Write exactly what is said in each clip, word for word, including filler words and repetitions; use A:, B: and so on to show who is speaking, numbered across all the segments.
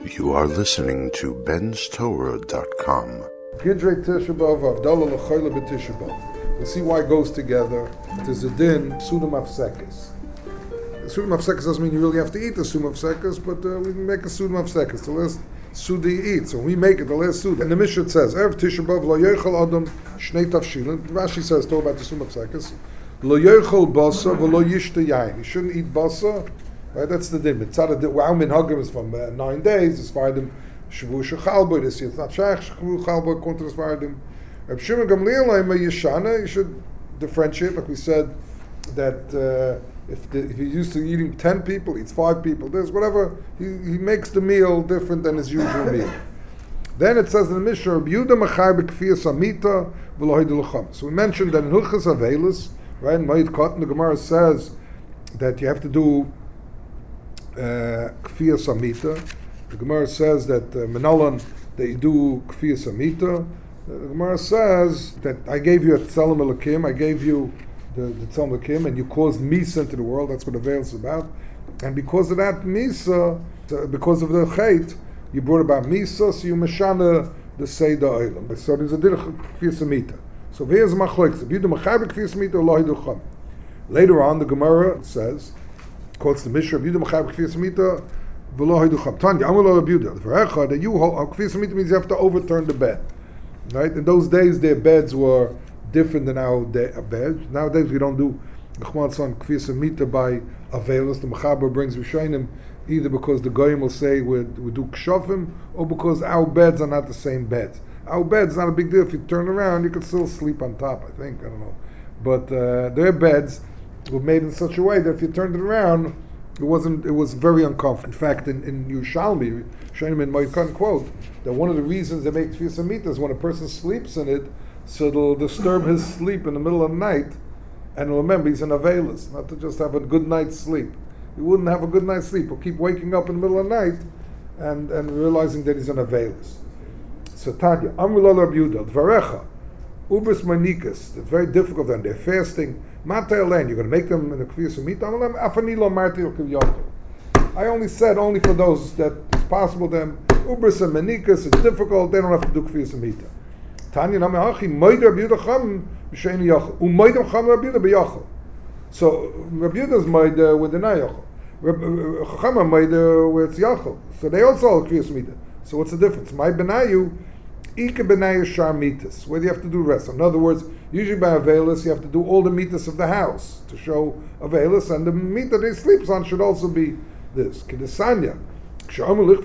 A: You are listening to Ben's Torah dot com.
B: Gidrei Tisha B'Av, Avdallah L'Choyle B'Tisha B'Av. We'll see why it goes together. There's a din, Sudam Afsekes. Sudam Afsekes doesn't mean you really have to eat the Sudam Afsekes, but uh, we make a Sudam Afsekes. The last Suda you eat. So when we make it, the last Suda. And the Mishnah says, Erev Tisha B'Av, Lo Yochel Adam Shnei Tavshilin. Rashi says, talk about the Sudam Afsekes. Lo Yochel Basa, V'lo Yishta Yain. You shouldn't eat Basa. Right, that's the din. Mitzad the wow min hagim is from uh, nine days. It's fardim shavu shechalboy. This year it's not shaykh shavu chalboy. According to this fardim, Reb Shimon Gamliel Aima Yeshana. You should differentiate, like we said, that uh, if the, if he's used to eating ten people, eats five people. There's whatever he, he makes the meal different than his usual meal. Then it says in the Mishnah, Reb Yehuda Machar b'kfiyas amita v'lo hidul chum. So we mentioned that in Hilchas Avelis, right, in Moed Katan, the Gemara says that you have to do Kfiyas Amita. The Gemara says that uh, Menalan, that you do Kfiyas Amita. The Gemara says that I gave you a Tzelem Elokim, I gave you the, the Tzelem Elokim, and you caused Misa into the world. That's what the veil is about. And because of that Misa, uh, because of the Chait, you brought about Misa, so you Meshana the Seder Olam. So there's a din of Kfiyas Amita. So here's Machlokes. If you do Machar b'Kfiyas Amita, lo hidu chum. Later on, the Gemara says, quotes the Mishnah, Yehuda Machar b'Kfiyas Amita v'lo hidu chum. Tanya, Amar lo Rabbi Yehuda. V'recha, that you hold, Kfiyas Amita means you have to overturn the bed. Right? In those days, their beds were different than our day, beds. Nowadays, we don't do Chman Son Kfiyas Amita by Avelis. The Mechaber brings Rishonim either because the Goyim will say we we do Kshofim, or because our beds are not the same beds. Our bed's not a big deal. If you turn around, you can still sleep on top, I think. I don't know. But uh, their beds were made in such a way that if you turned it around, it wasn't. It was very uncomfortable. In fact, in, in Yerushalmi, Shainim and Moed quote that one of the reasons they make Kfiyas Amita is when a person sleeps in it, so it'll disturb his sleep in the middle of the night, and remember he's an Avelis, not to just have a good night's sleep. He wouldn't have a good night's sleep. He'll keep waking up in the middle of the night, and, and realizing that he's an Avelis. So Tanya, Amrullah Rabbi Yehuda, Dvarecha, Ubris Manikas. It's very difficult, and they're fasting. Matei Alein, you're going to make them in the Kfiyas Amita. Afanilo Marti Kivyoto. I only said only for those that it's possible to them. Ubris and Manikas, it's difficult. They don't have to do Kfiyas Amita. Tanya Namahachi Moed Rabbi Yehuda Cham B'Sheini Yochel. Umoed Cham Rabbi Yehuda B'Yochel. So Rabbi Yehuda's Moed with the Nayochel. Chacham Moed where it's Yochel. So they also hold Kfiyas Amita. So what's the difference? My Benayu, Ika Benayu Shar Mitas. Where do you have to do rest? In other words, usually by Avelis, you have to do all the mitas of the house to show Avelis, and the meat that he sleeps on should also be this. Kedesanya. And the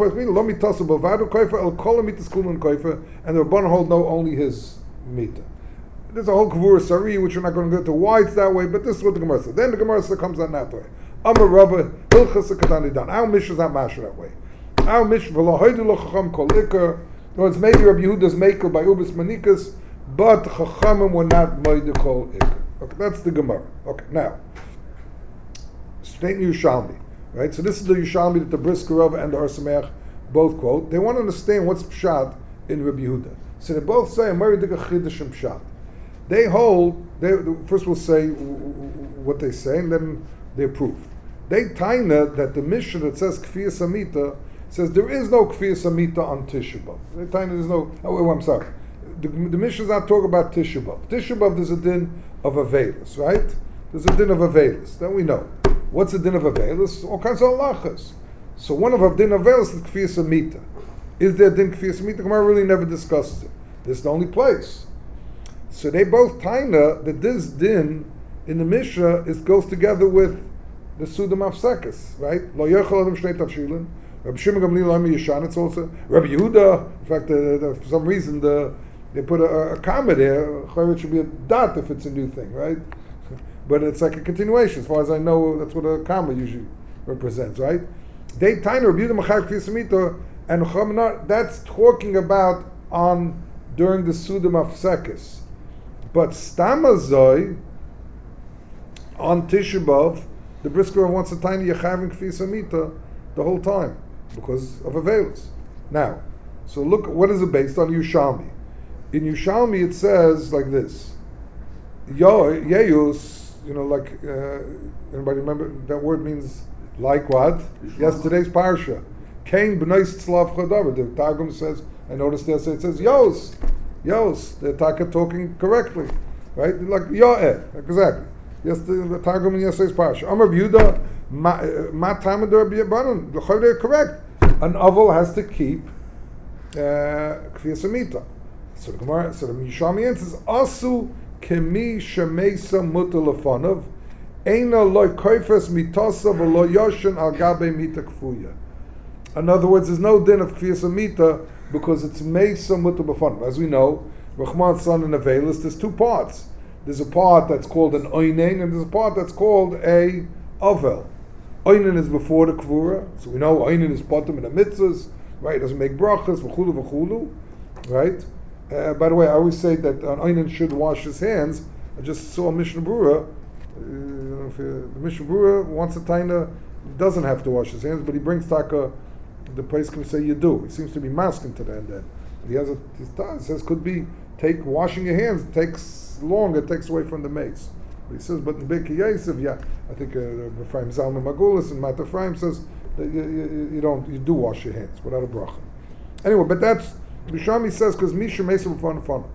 B: Rabban hold no only his mita. There's a whole Kavur Sari, which we're not going to go to why it's that way, but this is what the Gemara says. Then the Gemara comes on that way. Amar Rava, Hilchas Katani Dan. Our Mishnah is not mashed that way. Our Mishnah, V'lo hoidu lo chacham kol ikar. No, it's maybe Rabbi Yehuda's maker by Ubis Manikas, but Chachamim were not moed kol ikar. Okay, that's the Gemara. Okay, now, Shnei Yerushalmi. Right, so this is the Yerushalmi that the Brisker Rava and the Or Sameach both quote. They want to understand what's Pshat in Rabbi Yehuda. So they both say, Amari Dika Chidush and Pshat. They hold, they, first we'll say what they say, and then they prove. They taina that the Mishnah that says Kfiyas Amita says there is no Kfiyas Amita on Tisha B'Av. They taina there's no, oh, I'm sorry. The, the Mishnah is not talking about Tisha B'Av. Tisha B'Av, there's a din of Avelis, right? There's a din of Avelis. Then we know. What's the din of Avelis? All kinds of halachas. So one of our din of Avelis is Kfiyas Amita. Is there a din Kfiyas Amita? The Gemara really never discusses it. This is the only place. So they both taina that this din in the Mishnah is goes together with the Sudam Afsekes, right? Lo yochel adam shnei tavshilin. Rabbi Shimon Gamliel Ami Yeshan. It's also Rabbi Yehuda. In fact, uh, the, for some reason, the, they put a, a comma there. It should be a dot if it's a new thing, right? But it's like a continuation. As far as I know, that's what a comma usually represents, right? They taina Rabbi Yehuda Machar Kfiyas Amita, and Chachamim, that's talking about on during the Sudam Afsekes. But Stamazoi on Tisha B'Av, the Brisker wants a tiny Yechavim Kfiyas Amita the whole time because of Avelis. Now, so look, what is it based on? Yerushalmi. In Yerushalmi it says like this: Yo Yeyus. You know, like uh, anybody remember that word means like what? Yesterday's parsha. Kain b'nois tzlav chadavar. The Targum says, I noticed there, it says Yos. Yos. The Taka talking correctly. Right? Like Yo'eh. Exactly. Yes, the, the Targum in yesterday's parsha. Amar Yehuda, ma tamador b'yabanan. They're correct. An oval has to keep kfiyas hamita. So the Gemara, so the Yishami answers, Asu kemi shemesa muta lefanov, eina loy koifes mitasa v'lo yoshen al gabe mita kfuya. In other words, there's no din of kfiyas hamita because it's mesa muta lefanov. As we know, Rachman's son and Avelis, there's two parts. There's a part that's called an oinen, and there's a part that's called a ovel. Oinen is before the kvura, so we know oinen is bottom in the mitzvahs, right? It doesn't make brachas, v'chulu v'chulu, right? Uh, by the way, I always say that an oinen should wash his hands. I just saw Mishnah Berurah. Uh, if, uh, the Mishnah Berurah wants a taina, doesn't have to wash his hands, but he brings taka. The place can say you do. He seems to be masking to that. And then he has a his ta, it says could be take washing your hands takes long. It takes away from the mace. But he says, but in Birkei Yosef, yeah, I think Ephraim uh, Zalman Magulis and Mat Ephraim says that you, you, you don't you do wash your hands without a bracha. Anyway, but that's Bishami says because Misha Mesa L'Fanav Fanav.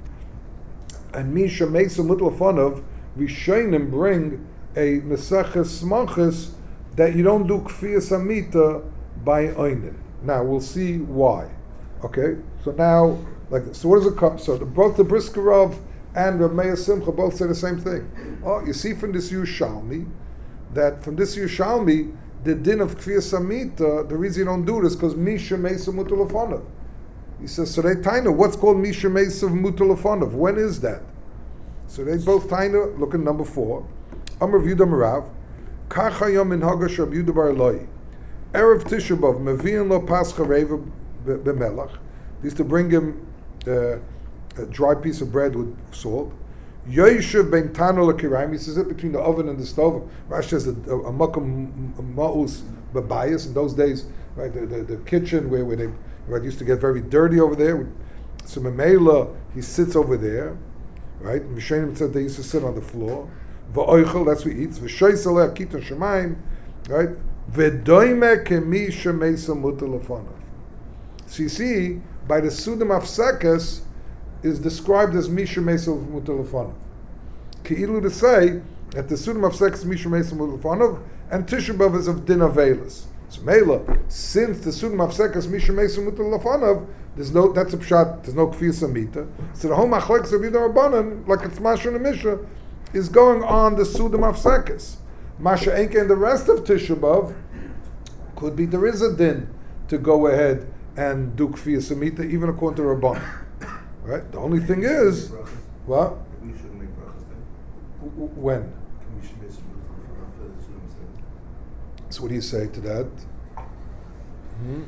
B: And Misha Mesa Little Fanav, Rishonim bring a Meseches Smachis that you don't do Kfiyas Hamita by Oinin. Now we'll see why. Okay, so now like this. So what does it come? So the, both the Briskerov and Rav Meir Simcha both say the same thing. Oh, you see from this Yerushalmi that from this Yerushalmi the din of Kfiyas Hamita, the reason you don't do this because Misha Mesa Mutal Fanav. He says, so they taina, what's called Misha Mesa Mutal Fanav? When is that? So they both taina, look at number four. Amar Yehuda Merav, Kacha Yom in Hagash Rab Yehuda Bar Eloi. Erev Tisha B'Av, Mevi'in Lo Pascha Reva B'Melach. They used to bring him uh, a dry piece of bread with salt. Yoishev Ben Tano L'Kiraim, he says it between the oven and the stove. Rashi says a makam ma'us b'bayis. In those days, right, the, the, the kitchen where, where they right, used to get very dirty over there. So Memela, he sits over there, right? Mishanim said they used to sit on the floor. V'oichel, that's what he eats. V'shoysaleh kiton shemaim, right? V'doime kemi shemesa mutal lefanav. So you see, by the Sudim Afsekes, is described as Misha Mesa Mutal Lefanav. Ki'ilu to say that the Sudim Afsekes is Misha Mesa Mutal Lefanav, and Tisha B'Av is of Din Avelis. So Mela, since the Sudim Afsekes Misha Mesa Mutal Lefanav, there's no, that's a pshat, there's no Kfiyas Hamita. So the whole Machlekes of Yehuda Rabbanan, like it's Masha and Misha, is going on the Sudim Afsekes. Masha Enke and the rest of Tisha B'Av, could be there is a din to go ahead and do Kfiyas Hamita, even according to Rabbanan. Right? The only thing is, what?
C: We shouldn't make brachas then.
B: W- when?
C: We should make some brachas for the
B: So what do you say to that? Hmm?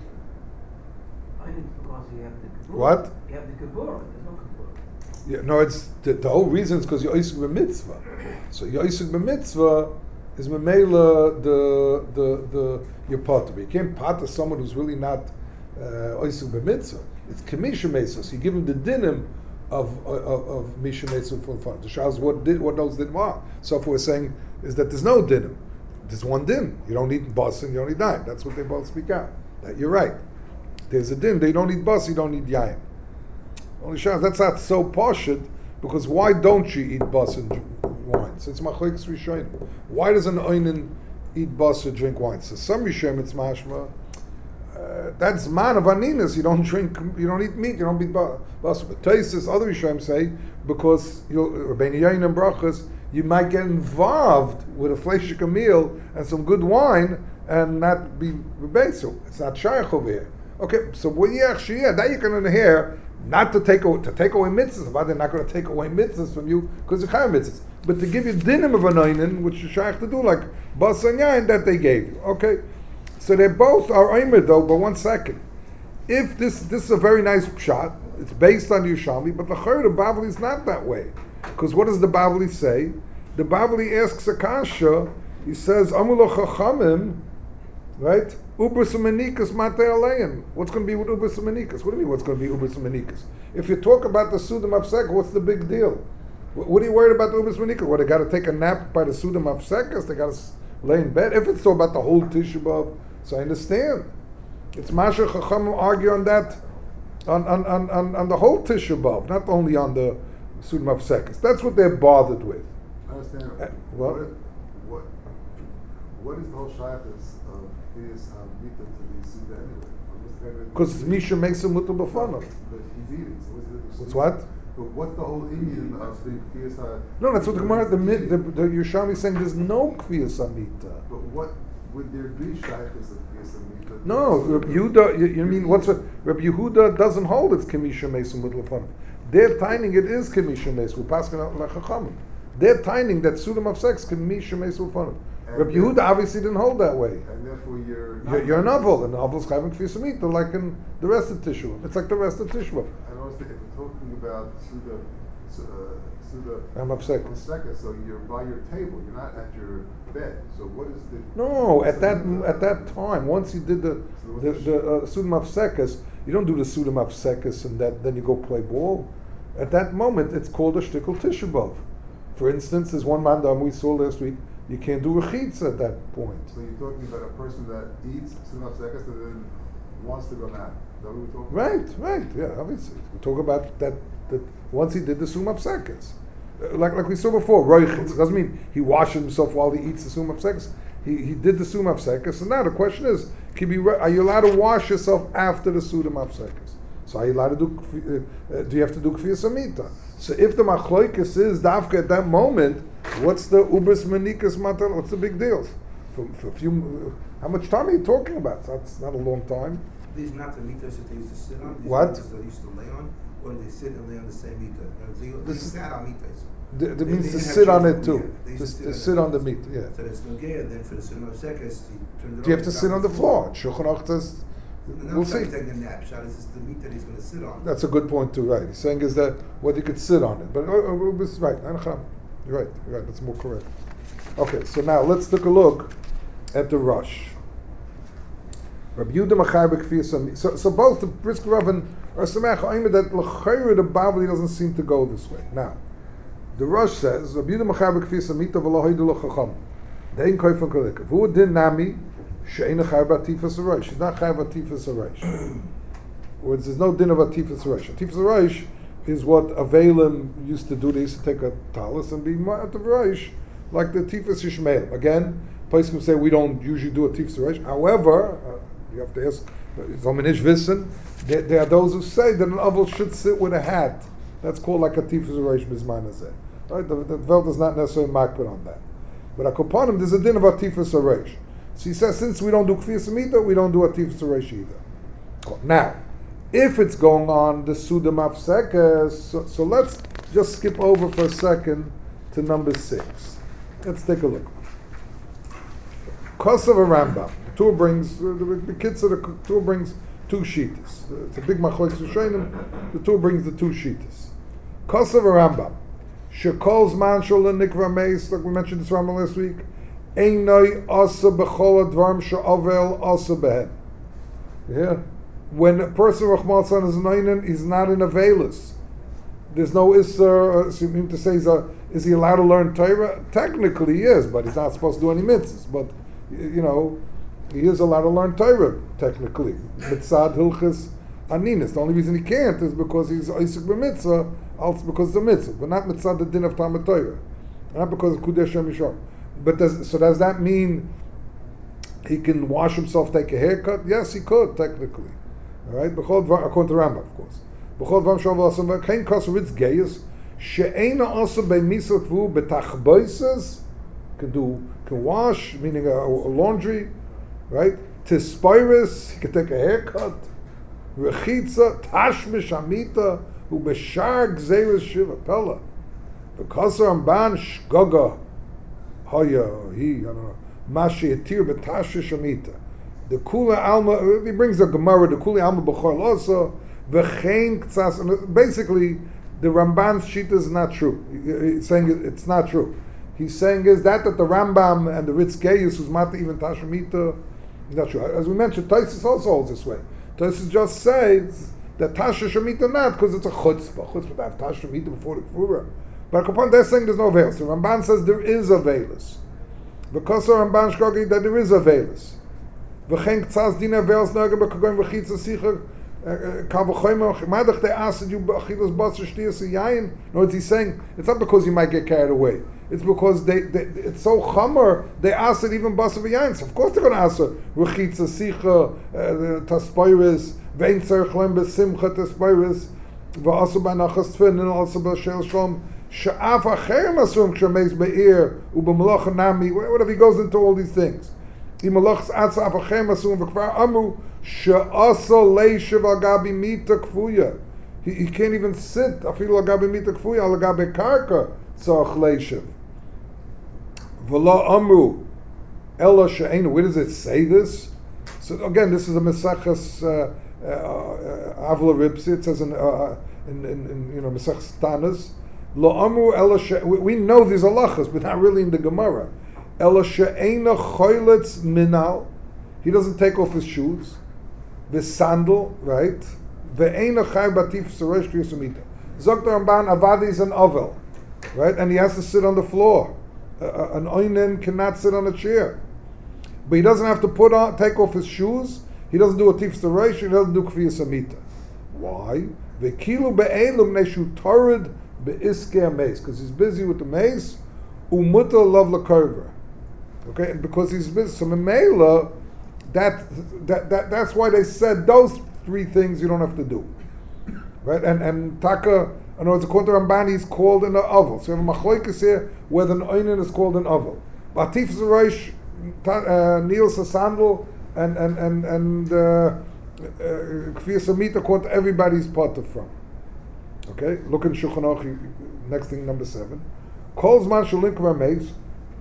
D: I think because you have the kavur.
B: What?
D: You have the kavur. There's no kavur.
B: Yeah, no, it's the, the whole reason is because you're Yisuk b'mitzvah. So you're Yisuk b'mitzvah is memela the the the your potter. You can't potter someone who's really not Yisuk b'mitzvah. It's Kamisha Mesa, so you give him the dinim of of, of Misha Mesa for fun. The Shah's what did what those din are. So if we're saying is that there's no dinim, there's one din. You don't need bus and you don't need yain. That's what they both speak out. That you're right. There's a din. They don't need bus. You don't need yain. Only Shah's that's not so poshut because why don't you eat bus and wine? So it's machlekes rishonim. Why does an oinen eat bus or drink wine? So some rishonim it's mashma. Uh, that's man of aninas. You don't drink, you don't eat meat, you don't eat bas. But Taisus, other Rishonim say, because Rabbeinu Yain and brachas, you might get involved with a fleshika meal and some good wine and not be rebesu. It's not shaykh over here. Okay, so what you actually, yeah, that you can hear not to take away, to take away mitzvahs, but they're not going to take away mitzvahs from you because they're chayav mitzvahs. But to give you dinim of an oinen, which is shaykh to do, like bas and yain, that they gave you. Okay. So they both are Omer though, but one second. If this this is a very nice pshat, it's based on Yerushalmi, but the Chayr, the Bavli is not that way. Because what does the Bavli say? The Bavli asks Akasha, he says, Amula Chachamim, right? Ubers Manikas Mate Alein. What's going to be with Ubers Manikas? What do you mean what's going to be Ubers Manikas? If you talk about the Sudim Afsek, what's the big deal? What are you worried about the Ubers Manikas? What, they got to take a nap by the Sudim Afsekas? They got to lay in bed? If it's so about the whole Tisha B'Av, so I understand. It's Masha Chachamim argue on that, on, on, on, on, on the whole Tisha B'Av, not only on the Sudim Hafsekes. That's what they're bothered with.
C: I understand.
B: Uh, what?
C: What, what, what is the whole shaykhs of his Hamita to the Suda anyway?
B: Because it's Misha makes him mutal b'fanav.
C: But he's eating, so what's the
B: What's what?
C: But what's the whole Indian of the Kfiyas Ha?
B: No, that's what the Gemara, the, the, the Yerushalmi is saying there's no Kfiyas Hamita.
C: But what would there be shaykhs of Kfiyas Hamita?
B: No, Rabbi Yehuda, you, you mean, what's it? Rabbi Yehuda doesn't hold it's Kemisha Mesim mutal b'fanav. They're tining it is Kemisha Mesim, we're passing out like Chachamim. They're tining that Sudim of sex Kemisha Mesim b'fanav. Rabbi Yehuda obviously didn't hold that way.
C: And therefore you're...
B: You're, you're a novel, and novels having Kfiyas Hamita like in the rest of Tishua. It's like the rest of Tishua.
C: I don't understand, if we're talking about Suda, uh, Suda...
B: I'm Hafsekes.
C: Second, so you're by your table, you're not at your bed. So what is the...
B: No, at that at that time, once you did the the, the uh, Sudim Hafsekes, you don't do the Sudim Hafsekes and that then you go play ball. At that moment, it's called a shtickle Tisha B'Av. For instance, there's one man that we saw last week. You can't do a chitza at that point.
C: So you're talking about a person that eats Sunnah Sekas and then wants to go nap. Is that what we're talking
B: Right,
C: about?
B: right, yeah, obviously. We talk about that, that once he did the Sum Hafsekes. Uh, like like we saw before, Roichitz. Doesn't mean he washes himself while he eats the Sum Hafsekes. He, he did the Sum Hafsekes, and now the question is, can be, are you allowed to wash yourself after the Sudam Hafsekes? So are you allowed to do, uh, uh, do you have to do Kfiyas Hamita? So if the Machloikis is Dafka at that moment, what's the Ubris Manikas Matal? What's the big deal? For, for a few, uh, how much time are you talking about? That's not a long time.
E: These not the mitas that they used to sit on. These
B: What?
E: mitas that they used to lay on, or they sit and lay on the same mita. They, they
B: This-
E: sat on mitas.
B: The, the
E: They-
B: means
E: they
B: to
E: didn't have
B: sit on
E: chairs
B: it
E: for
B: too.
E: meat. They
B: To,
E: used
B: to
E: to
B: sit on the meat, yeah.
E: So there's no gear. Then for the cinema seconds, he turned it
B: Do you
E: over
B: have to
E: down
B: sit on the floor? Shulchan Aruch says,
E: And
B: we'll
E: I'm
B: see.
E: taking a nap. Shot is the meat that he's going to sit on.
B: That's a good point too, right? He's saying is that what you could sit on it. But uh, uh, it's right, Anacham. You're right, you're right, that's more correct. Okay, so now let's take a look at the Rush. Rabbi Yehuda Machar b'Kfiyas Hamita. So, so both the Brisker Rav and Or Samech Oimer that l'chayra the Bavli doesn't seem to go this way. Now, the Rosh says, Rabbi Yehuda Machar b'Kfiyas Hamita v'lo hoidu l'chacham. Dein koyfan kolika. V'hu din nami she'ein chayv b'atifas harosh. She's not chayv b'atifas harosh. Words, there's no din of atifas harosh. Atifas harosh is what Avelim used to do. They used to take a talus and be ma'at of harosh, like the Tifas Yishmael. Again, places can say we don't usually do a Tifas harosh. However, uh, you have to ask, Zominish Wissen, there, there are those who say that an oval should sit with a hat. That's called like a Tifas harosh Bizman Hazeh. Right? The, the Velt is not necessarily makbid on that. But Akoponim, there's a din of atifas harosh. So he says, since we don't do Kfiyas Hamita, we don't do atifas harosh either. Now, if it's going on the Sudim Hafsekes, so, so let's just skip over for a second to number six. Let's take a look. Kosav Rambam. The Tur brings, uh, the, the kids of the Tur brings two sheetas. Uh, it's a big machlokes Rishonim. The Tur brings the two sheetas. Kosav Rambam. Shekol zman shol nikva meis, like we mentioned this Rambam last week. Einoi asa b'chol advarm she'ovel asa behen. Yeah. When a person Rahman San is noinen, he's not in Avelis. There's no Isser, uh, so you mean to say, is, a, is he allowed to learn Torah? Technically he is, but he's not supposed to do any mitzvahs. But, you know, he is allowed to learn Torah, technically. Mitzad Hilchis Aninis. The only reason he can't is because he's Isaac b'mitzvah, also because it's a mitzvah, but not Mitzad the din of Talmud Torah. Not because of Kudesh Mishor. But does, so does that mean he can wash himself, take a haircut? Yes, he could, technically. All right, according to Rambam, of course. B'chol dvar shavu asam kein kasaritz geyes she'eina also by misakvu betachboises can do can wash, meaning a, a laundry, right? Tispiris, he can take a haircut. Rechitza tashmish amita ubeshar gzeres shiva pella. Because Ramban shgoga haya he I don't know mashi etir betashish amita. The Kula Alma, he brings a Gemara, the Kula Alma B'chol also, V'chein Ktsas, basically, the Ramban's Shita is not true. He's saying it's not true. He's saying is that that the Rambam and the Ritz Geyus, who's not even Tashemita, not true. As we mentioned, Taisus also holds this way. Taisus just says that Tasha Shemita not, because it's a chutzpah. Chutzpah to have Tasha Shemita before the Kfura. But upon they're saying there's no veil. So Ramban says there is a veilus. Because of Ramban Shkogi that there is a veilus. V'chein k'tzas dina ve'els noga b'kagoyim v'chitza sicha kal v'choyim madach they asked you b'achilas basar shtiyas yayin. No, it's he's saying it's not because you might get carried away. It's because they, they it's so chamer they asked it even basar v'yayin. So of course they're going to ask her v'chitza sicha taspayris ve'in tzarich lem b'simcha taspayris v'asu b'nachas tfin and also b'shel shalom. Sha'af acher masum k'shameis be'ir u'b'malach nami. Whatever he goes into all these things. He malachs atzaf acher masum v'kvar amu she'asa leishav al gabi mita kfuya. He he can't even sit afilu al gabi mita kfuya al gabi karka tzach leishav. V'la amru ella she'enu. Where does it say this? So again, this is a Mesachas uh, uh, Avla Ripsi. It says in, uh, in, in, in you know Mesachas Tanas. Lo amru ella she. We know these halachas, but not really in the Gemara. Ella she'ena choylets minal. He doesn't take off his shoes. The sandal, right? Ve'ena chay batif saresh kriyasamita. Zok the Ramban, avadi is an ovel, right? And he has to sit on the floor. Uh, an oinen cannot sit on a chair. But he doesn't have to put on, take off his shoes. He doesn't do a tif saresh. He doesn't do kriyasamita. Why? Ve'kilu be'elum neshu torid be'iskei mace, because he's busy with the mace. Umuta love lakover. Okay, and because he's busy, so memela, that that that that's why they said those three things you don't have to do, right? And and taka, in other words, according to Rambani, he's called an oval. So you have a machloikas here whether an oinen is called an oval. Batif zereish, Niels a sandal, and and and and kfir samita, according to everybody's potter from. Okay, look in Shulchan Aruch. Next thing, number seven. Calls man shalink v'ameis.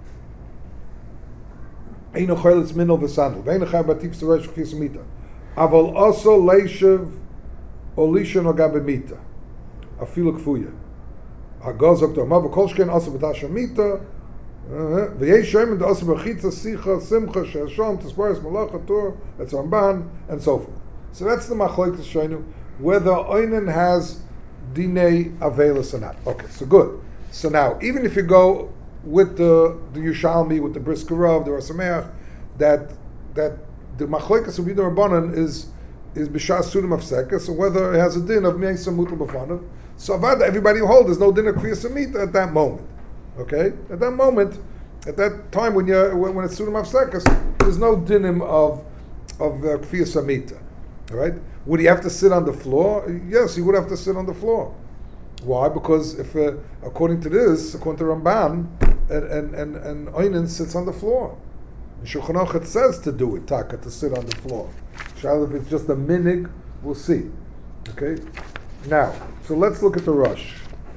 B: Eino choylets minol v'sandal. Ve'eino chay batif zereish kfir samita. Aval also leishav olisha no gabe mita. Afilu kfuya. Hagaz okto ma v'kol shken also b'tasha mita. V'yesh shoyim and also b'chitza sicha simcha she'ashom tisparis malacha tur. That's Ramban and so forth. So that's the machlokas shaynu whether oinen has dinei avelis or not. Okay, so good. So now, even if you go with the the Yushalmi, with the Brisker Rav, the Rasameach, that that the machlokas of Yidon Rabbanan is is b'shas sudim of sekah, so whether it has a din of meisa mutal b'fanav, so avada, everybody who holds there's no din of kfir samita at that moment. Okay, at that moment, at that time when you when, when it's sudim of sekah, there's no dinim of of uh, kfir samita. All right, would he have to sit on the floor? Yes, he would have to sit on the floor. Why? Because if, uh, according to this, according to Ramban, and and and, and Oinen sits on the floor. In Shulchan Aruch it says to do it, taka, to sit on the floor. Shall if it's just a minig, we'll see. Okay. Now, so let's look at the rush.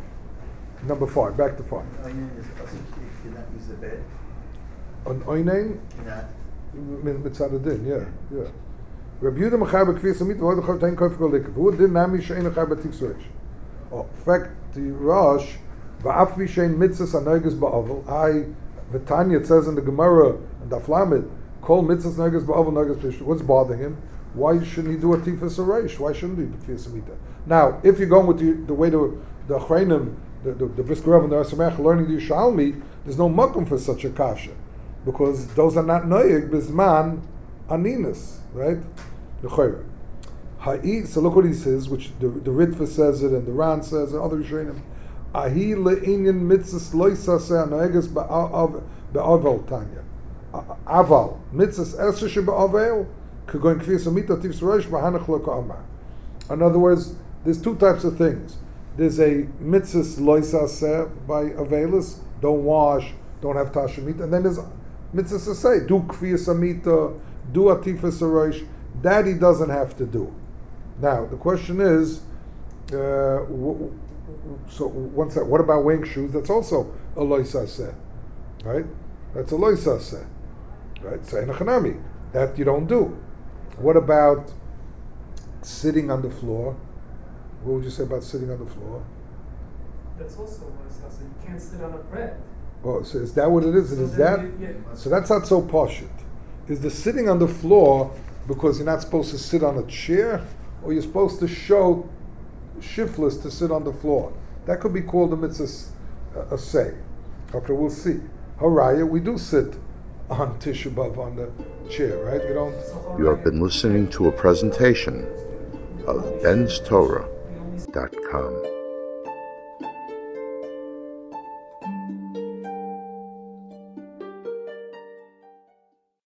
B: Number five. Back to five.
E: Oinen is also if you not use the bed.
B: On Oinen,
E: Not.
B: mitzad adin, yeah, yeah. Rabbi Yehuda mechar b'kfir samit v'hod l'chav tein kof kolik. V'hu din nami she'en l'chav b'tik suresh. Oh, in fact, the Rosh, v'af v'shein mitzvahs anoiges ba'ovel, I, V'tanya, it says in the Gemara, and Daf Lamed, kol mitzvahs anoiges ba'ovel, anoiges b'ishtu. What's bothering him? Why shouldn't he do a tifas areish? Why shouldn't he b'kfir samita? Now, if you're going with the, the way the the Achreinim, the, the, the Brisker Rav and the Rasameach learning the Yushalmi, there's no makom for such a kasha, because those are not noyeg b'zman aninas, right? The Chayra. So look what he says, which the, the Ritva says it, and the Ran says it, and other Rishonim. Ahi le'inyan mitzvahs loisaseh anoeges be'avel tanya. Aval mitzvahs esher shebe'avel k'goin kfir samita tif sareish b'hanach lo ka'amar. In other words, there's two types of things. There's a mitzvahs loisaseh by avelis, don't wash, don't have tashemita, and then there's mitzvahs to say, do kfir samita, do a tifas sareish. That he doesn't have to do. Now the question is, uh, w- so once that, what about wearing shoes? That's also a loisaseh, right? That's a loisaseh, right? So enochanami, that you don't do. What about sitting on the floor? What would you say about sitting on the floor?
F: That's also loisaseh. You can't sit on a bread.
B: Oh, so is that what it is?
F: So
B: is
F: then
B: that?
F: you- yeah.
B: So that's not so poshut. Is the sitting on the floor because you're not supposed to sit on a chair, or you're supposed to show shiftless to sit on the floor? That could be called a mitzvah a say. Okay, we'll see. Haraya, we do sit on Tisha B'Av on the chair, right? You don't.
A: You have been listening to a presentation of Ben's Torah dot com.